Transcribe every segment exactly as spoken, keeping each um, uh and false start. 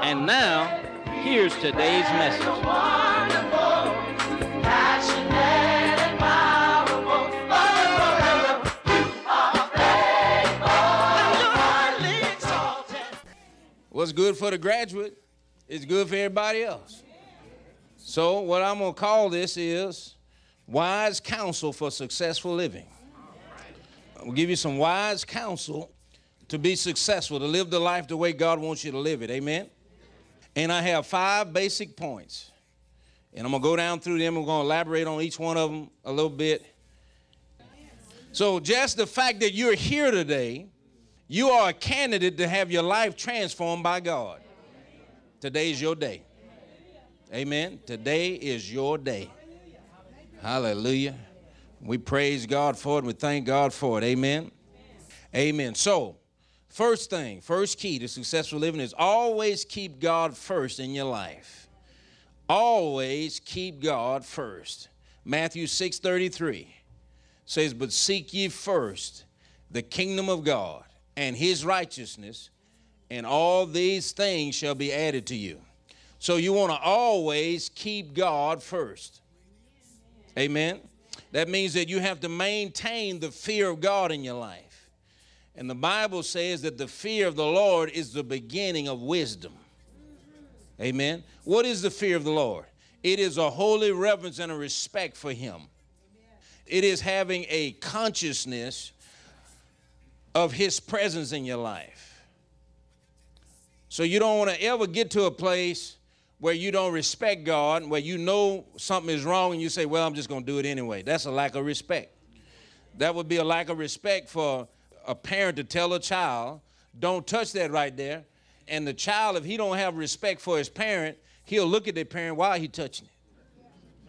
And now, here's today's message. What's good for the graduate is good for everybody else. So what I'm going to call this is wise counsel for successful living. I'll give you some wise counsel to be successful, to live the life the way God wants you to live it. Amen? And I have five basic points. And I'm going to go down through them. I'm going to elaborate on each one of them a little bit. So just the fact that you're here today, you are a candidate to have your life transformed by God. Today is your day. Amen. Today is your day. Hallelujah. We praise God for it. We thank God for it. Amen. Amen. So, first thing, first key to successful living is always keep God first in your life. Always keep God first. Matthew six thirty-three says, but seek ye first the kingdom of God and his righteousness, and all these things shall be added to you. So you want to always keep God first. Amen. That means that you have to maintain the fear of God in your life. And the Bible says that the fear of the Lord is the beginning of wisdom. Amen. What is the fear of the Lord? It is a holy reverence and a respect for him. It is having a consciousness of his presence in your life. So you don't want to ever get to a place where you don't respect God, where you know something is wrong and you say, well, I'm just going to do it anyway. That's a lack of respect. That would be a lack of respect for a parent to tell a child, don't touch that right there. And the child, if he don't have respect for his parent, he'll look at their parent while he's touching it.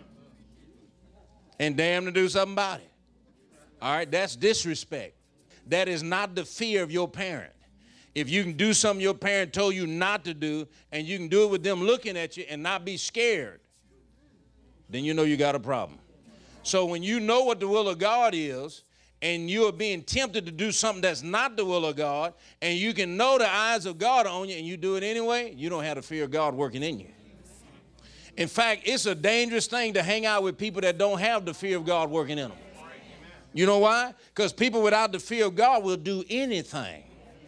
And damn to do something about it. All right, that's disrespect. That is not the fear of your parent. If you can do something your parent told you not to do, and you can do it with them looking at you and not be scared, then you know you got a problem. So when you know what the will of God is, and you are being tempted to do something that's not the will of God, and you can know the eyes of God on you, and you do it anyway, you don't have the fear of God working in you. In fact, it's a dangerous thing to hang out with people that don't have the fear of God working in them. You know why? Because people without the fear of God will do anything.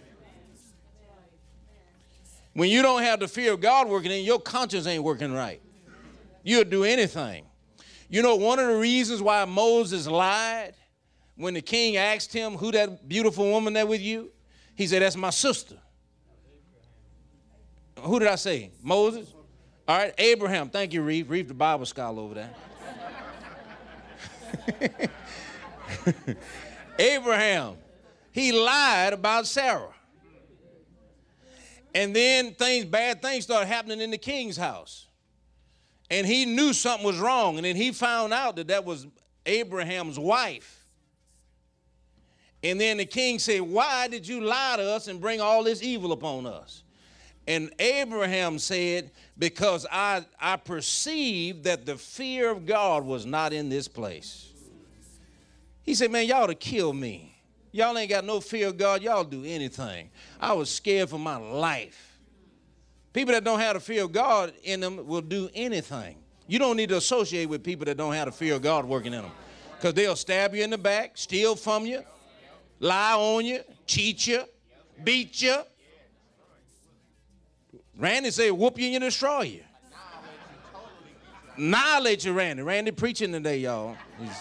When you don't have the fear of God working in, your conscience ain't working right. You'll do anything. You know, one of the reasons why Moses lied when the king asked him, who that beautiful woman there with you? He said, that's my sister. Who did I say? Moses? All right, Abraham. Thank you, Reeve. Reeve, the Bible scholar over there. Abraham, he lied about Sarah. And then things, bad things started happening in the king's house. And he knew something was wrong. And then he found out that that was Abraham's wife. And then the king said, why did you lie to us and bring all this evil upon us? And Abraham said, because I, I perceived that the fear of God was not in this place. He said, man, y'all to kill me. Y'all ain't got no fear of God. Y'all do anything. I was scared for my life. People that don't have the fear of God in them will do anything. You don't need to associate with people that don't have the fear of God working in them, because they'll stab you in the back, steal from you, lie on you, cheat you, beat you. Randy say whoop you and destroy you. Annihilate you, Randy. Randy preaching today, y'all.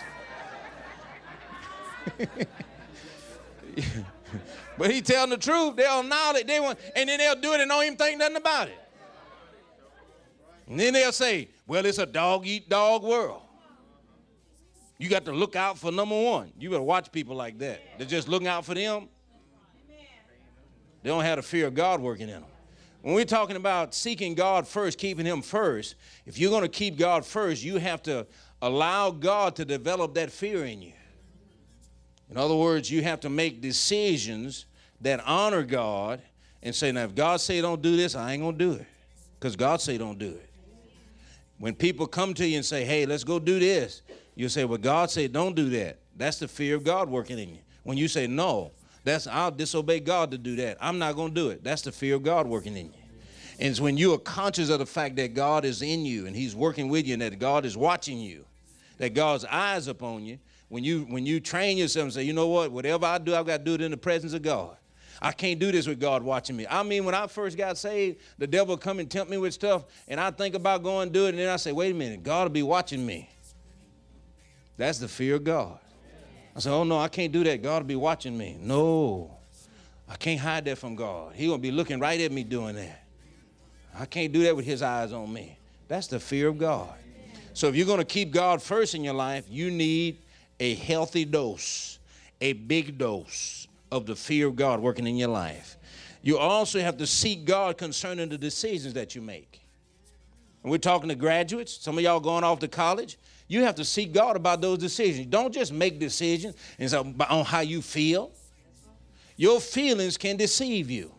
But he telling the truth. They'll annihilate. They want, and then they'll do it and don't even think nothing about it. And then they'll say, well, it's a dog-eat-dog world. You got to look out for number one. You better watch people like that. They're just looking out for them. They don't have the fear of God working in them. When we're talking about seeking God first, keeping him first, if you're going to keep God first, you have to allow God to develop that fear in you. In other words, you have to make decisions that honor God and say, now, if God say don't do this, I ain't going to do it, because God say don't do it. When people come to you and say, hey, let's go do this, you say, well, God say don't do that. That's the fear of God working in you. When you say, no, that's I'll disobey God to do that, I'm not going to do it, that's the fear of God working in you. And it's when you are conscious of the fact that God is in you and he's working with you and that God is watching you, that God's eyes upon you, when you when you train yourself and say, you know what, whatever I do, I've got to do it in the presence of God. I can't do this with God watching me. I mean, when I first got saved, the devil would come and tempt me with stuff, and I think about going and do it, and then I say, wait a minute, God will be watching me. That's the fear of God. I said, oh, no, I can't do that. God will be watching me. No, I can't hide that from God. He's going to be looking right at me doing that. I can't do that with his eyes on me. That's the fear of God. So if you're going to keep God first in your life, you need a healthy dose, a big dose of the fear of God working in your life. You also have to seek God concerning the decisions that you make. And we're talking to graduates. Some of y'all going off to college. You have to seek God about those decisions. Don't just make decisions on how you feel. Your feelings can deceive you.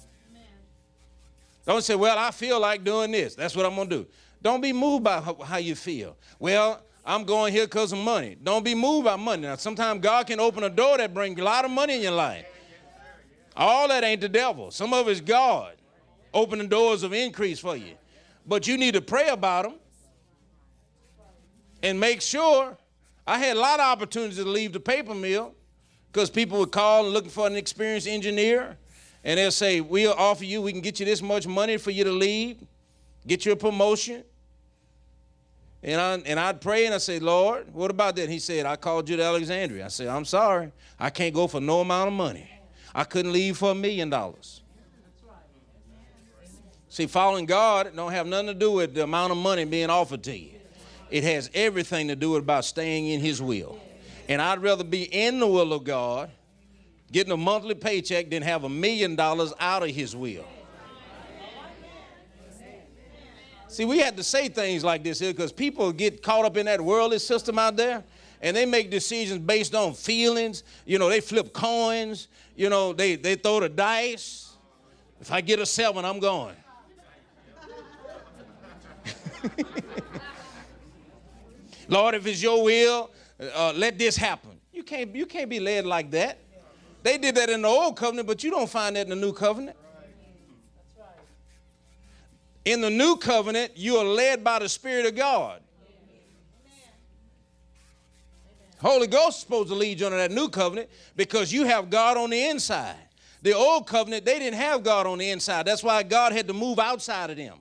Don't say, well, I feel like doing this. That's what I'm going to do. Don't be moved by how you feel. Well, I'm going here because of money. Don't be moved by money. Now, sometimes God can open a door that brings a lot of money in your life. All that ain't the devil. Some of it's God opening doors of increase for you. But you need to pray about them and make sure. I had a lot of opportunities to leave the paper mill because people would call and looking for an experienced engineer, and they'll say, we'll offer you, we can get you this much money for you to leave, get you a promotion. And, I, and I'd pray and I'd say, Lord, what about that? He said, I called you to Alexandria. I said, I'm sorry. I can't go for no amount of money. I couldn't leave for a million dollars. See, following God don't have nothing to do with the amount of money being offered to you. It has everything to do with about staying in his will. And I'd rather be in the will of God, getting a monthly paycheck, than have a million dollars out of his will. See, we had to say things like this here because people get caught up in that worldly system out there, and they make decisions based on feelings. You know, they flip coins. You know, they, they throw the dice. If I get a seven, I'm going. Lord, if it's your will, uh, let this happen. You can't, you can't be led like that. They did that in the old covenant, but you don't find that in the new covenant. In the new covenant, you are led by the Spirit of God. Holy Ghost is supposed to lead you under that new covenant because you have God on the inside. The old covenant, they didn't have God on the inside. That's why God had to move outside of them.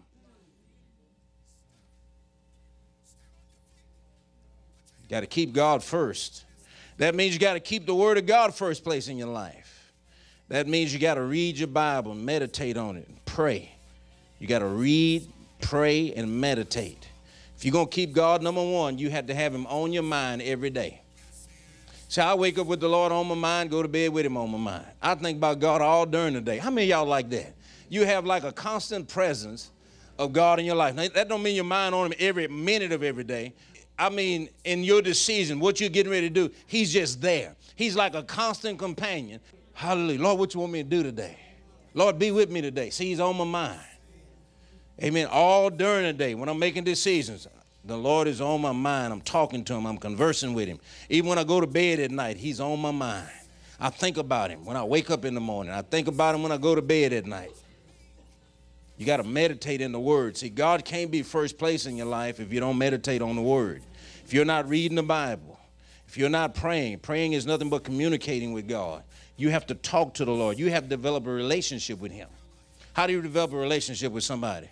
You got to keep God first. That means you got to keep the Word of God first place in your life. That means you got to read your Bible, meditate on it, and pray. You got to read, pray, and meditate. If you're going to keep God number one, you have to have him on your mind every day. So I wake up with the Lord on my mind, go to bed with him on my mind. I think about God all during the day. How many of y'all like that? You have like a constant presence of God in your life. Now, that don't mean your mind on him every minute of every day. I mean, in your decision, what you're getting ready to do, he's just there. He's like a constant companion. Hallelujah. Lord, what you want me to do today? Lord, be with me today. See, he's on my mind. Amen. All during the day when I'm making decisions, the Lord is on my mind. I'm talking to him. I'm conversing with him. Even when I go to bed at night, he's on my mind. I think about him when I wake up in the morning. I think about him when I go to bed at night. You got to meditate in the Word. See, God can't be first place in your life if you don't meditate on the Word. If you're not reading the Bible, if you're not praying, praying is nothing but communicating with God. You have to talk to the Lord. You have to develop a relationship with him. How do you develop a relationship with somebody?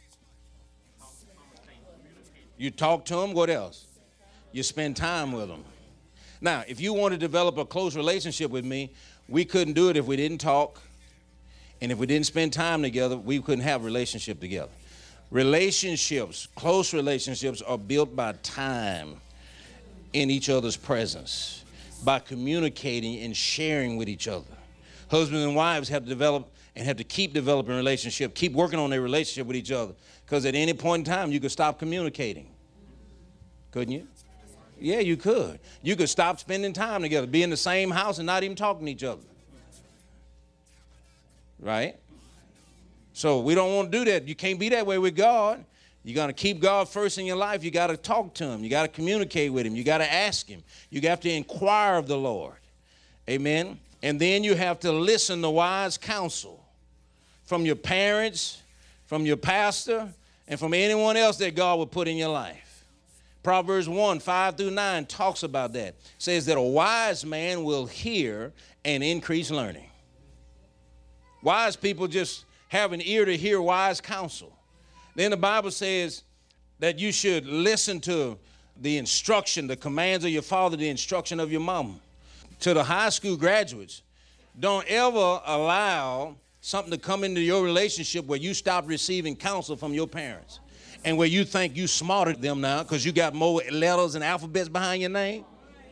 You talk to them. What else? You spend time with them. Now, if you want to develop a close relationship with me, we couldn't do it if we didn't talk. And if we didn't spend time together, we couldn't have a relationship together. Relationships, close relationships, are built by time in each other's presence, by communicating and sharing with each other. Husbands and wives have to develop and have to keep developing a relationship, keep working on their relationship with each other, because at any point in time, you could stop communicating. Couldn't you? Yeah, you could. You could stop spending time together, be in the same house and not even talking to each other. Right? So we don't want to do that. You can't be that way with God. You're going to keep God first in your life. You got to talk to him. You got to communicate with him. You got to ask him. You have to inquire of the Lord. Amen. And then you have to listen to wise counsel from your parents, from your pastor, and from anyone else that God would put in your life. Proverbs one, five through nine talks about that. It says that a wise man will hear and increase learning. Wise people just have an ear to hear wise counsel. Then the Bible says that you should listen to the instruction, the commands of your father, the instruction of your mama. To the high school graduates, don't ever allow something to come into your relationship where you stop receiving counsel from your parents and where you think you smarter than them now because you got more letters and alphabets behind your name.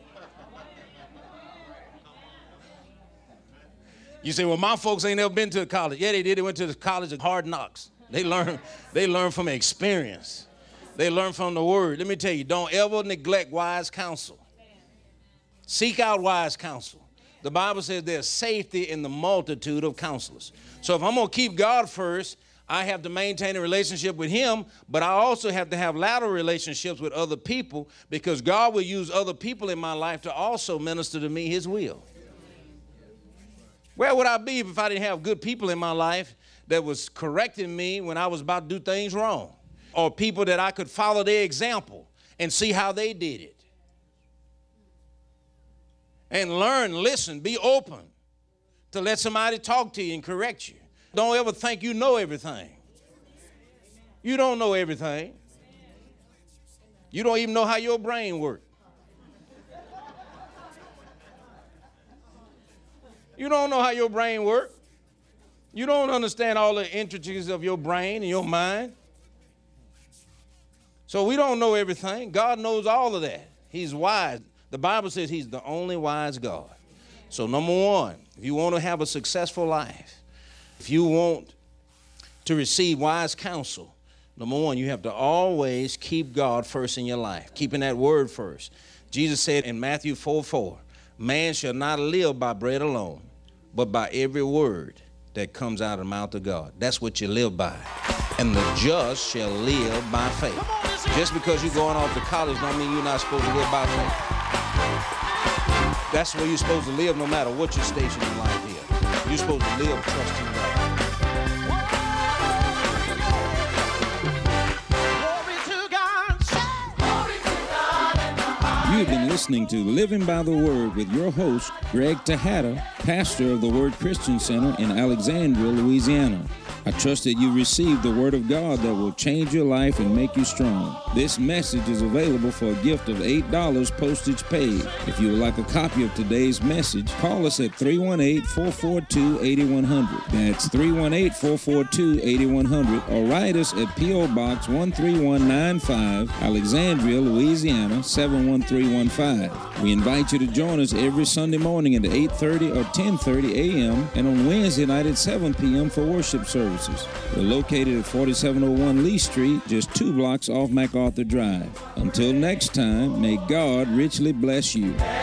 You say, well, my folks ain't never been to college. Yeah, they did. They went to the college of hard knocks. They learn, they learn from experience. They learn from the word. Let me tell you, don't ever neglect wise counsel. Seek out wise counsel. The Bible says there's safety in the multitude of counselors. So if I'm going to keep God first, I have to maintain a relationship with him, but I also have to have lateral relationships with other people because God will use other people in my life to also minister to me his will. Where would I be if I didn't have good people in my life that was correcting me when I was about to do things wrong? Or people that I could follow their example and see how they did it. And learn, listen, be open to let somebody talk to you and correct you. Don't ever think you know everything. You don't know everything. You don't even know how your brain works. You don't know how your brain works. You don't understand all the intricacies of your brain and your mind. So we don't know everything. God knows all of that. He's wise. The Bible says he's the only wise God. So number one, if you want to have a successful life, if you want to receive wise counsel, number one, you have to always keep God first in your life, keeping that word first. Jesus said in Matthew four four, man shall not live by bread alone, but by every word that comes out of the mouth of God. That's what you live by. And the just shall live by faith. Just because you're going off to college don't mean you're not supposed to live by faith. That's where you're supposed to live no matter what your station in life is. You're supposed to live trusting God. You've been listening to Living by the Word with your host, Greg Tejada, pastor of the Word Christian Center in Alexandria, Louisiana. I trust that you received the Word of God that will change your life and make you strong. This message is available for a gift of eight dollars postage paid. If you would like a copy of today's message, call us at three one eight, four four two, eight one zero zero. That's three one eight, four four two, eight one zero zero. Or write us at P O Box one three one nine five, Alexandria, Louisiana, seven one three one five. We invite you to join us every Sunday morning at eight thirty or ten thirty a m and on Wednesday night at seven p m for worship services. We're located at forty-seven oh one Lee Street, just two blocks off MacArthur Drive. Until next time, may God richly bless you.